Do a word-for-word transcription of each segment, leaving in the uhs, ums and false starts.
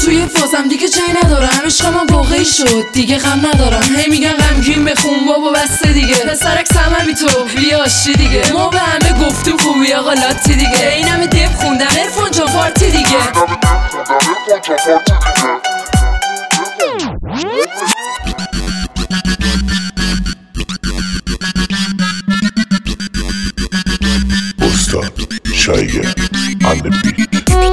توی فازم دیگه جای ندارم، عشق من واقعی شد دیگه غم ندارم. هی میگن غمگین بخون بابا بسته دیگه، پسرک سمر بی تو بیا آشتی دیگه. ما به همه گفتیم خوبی آقا لاتی دیگه، این همه دب خوندم عرفان جان پارتی دیگه. استاد شایگه and the beat.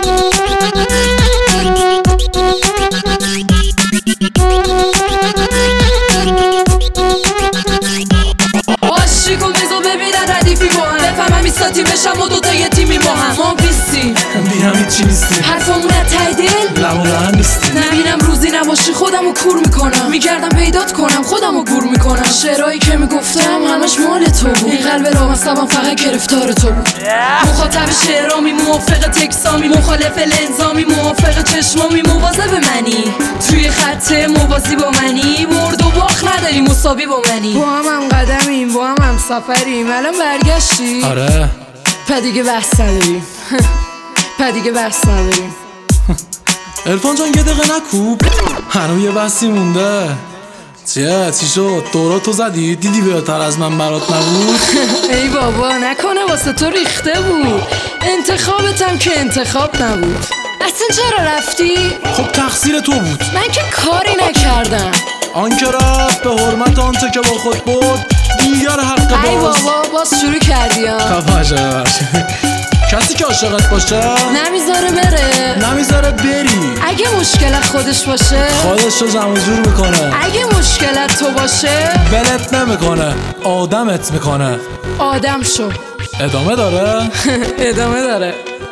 آشی کن بزا ببینن ردیفی با هم، بفهمم ایستاتی بشم و دوتا یه تیمی با هم. ما بیستیم بینم هیچی نیستی، حرفامون از ته دل لب و لحن نیستی. نبینم روزی نباشی خودمو کور میکنم، میگردم پیدات کنم خودمو گور میکنم. شعرهایی که میگفتم همش مال تو بود، این قلب رامستم فقط گرفتار تو بود. مخاطب شعرامی موافق تکسامی، مخالف لنزامی موافق چشمامی، مواظب منی توی خط موازی با منی، برد و باخت نداری مساوی با منی. با هم هم قدمیم با هم هم سفریم، الان برگشتی آره پا دیگه بحث نداریم پا دیگه بحث نداریم. عرفان جان یه دقیقه نکوب، هنو یه بحثی مونده. چیه چی شد؟ دورا تو زدی؟ دیدی بهتر از من برات نبود؟ ای بابا نکنه واسه تو ریخته بود، انتخابتم که انتخاب نبود. اصلا چرا رفتی؟ خب تقصیر تو بود، من که کاری نکردم. آن که رفت به حرمت آنچه که با خود بود دیگر حق باز. ای بابا باز شروع کردی ها. خفاشه کسی که عاشقت باشه نمیذاره بره، نمیذاره بری. اگه مشکلت خودش باشه خودش رو جمع جور میکنه، اگه مشکلت تو باشه ولت نمیکنه آدمت میکنه. آدم شو. ادامه داره؟ ادامه داره.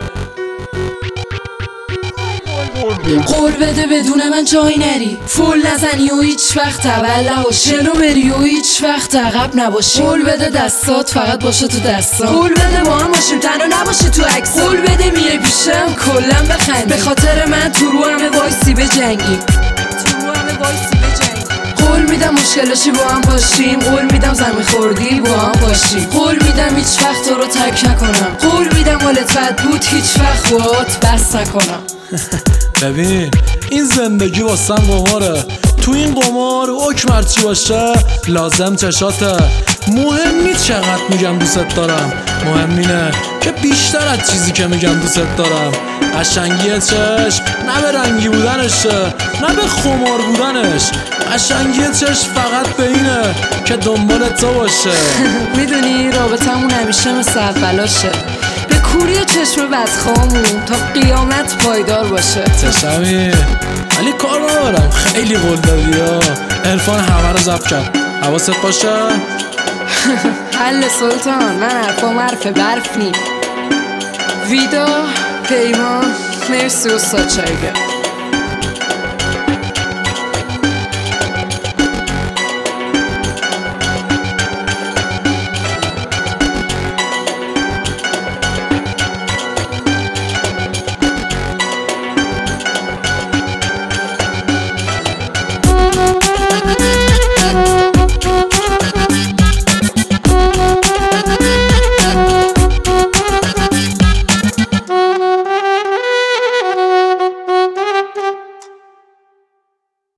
قول بده بدون من جای نری، فول نزنی و هیچ وقت اول نباشی، شنو بری و هیچ وقت عقب نباشی. قول بده دستات فقط باشه تو دستام، قول بده با هم باشیم تنها نباشی تو عکس، قول بده میای پیشم کلا بخندی، به خاطر من تو رو همه وایسی بجنگیم، تو رو همه وایسی بجنگیم. قول میدم مشکلاشی با هم باشیم، قول میدم زمین خوردی با هم باشیم، قول میدم هیچ وقت تو رو ترک نکنم، قول میدم حالت بد بود هیچ وقت باهات بس نکنم. ببین این زندگی واسم قماره، تو این قمار حکم هرچی باشه لازم چشاته. مهم نیست چقدر میگم دوست دارم، مهم اینه که بیشتر از چیزی که میگم دوست دارم. قشنگی چشم نه به رنگی بودنشه نه به خمار بودنش، قشنگی چشم فقط به اینه که دنبال تو باشه. میدونی رابطمون همیشه مثل اولاشه، به کوری چشم بدخوامون تا قیامت پایدار باشه. چشمی ولی کار ندارم خیلی قول دادی ها. عرفان همه رو ضبط کرد حواست باشه. حل سلطان من حرفام حرف برف نی. ویدا پیمان مرسی استاد شایگه.